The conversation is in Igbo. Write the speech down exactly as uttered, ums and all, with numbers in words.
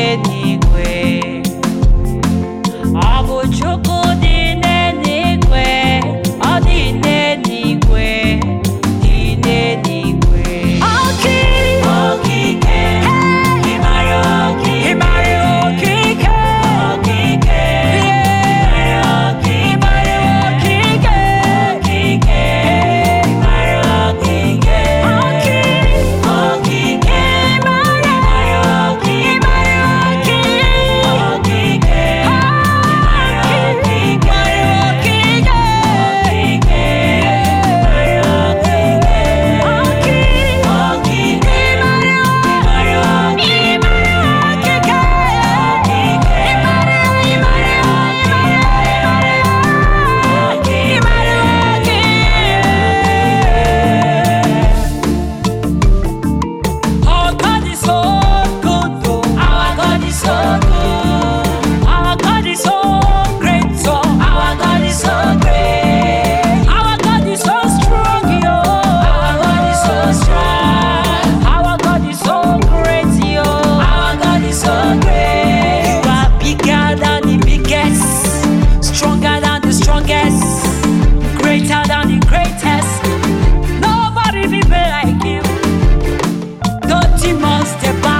n'eluigwe. Ọ bụ Chukwu dị n'eluigwe, ọ dị n'eluigwe, dị n'eluigwe. Okike, okike, ị mara okike, ị mara okike, okike, ị mara okike, ị mara okike, okike, ị mara okike, okike, okike, ị mara, ị mara okike, ị mara okike, okike, ị mara okike, mara okike, okike, mara okike, okike, our God is so good, oh. Our God is so good. Our God is so great, oh. Our God is so great. Our God is so strong, yo. Our God is so strong. Our God is so great, yo. Our God is so great. You are bigger than the biggest, stronger than the strongest, greater than the greatest. Nobody be like you. The demons, they bow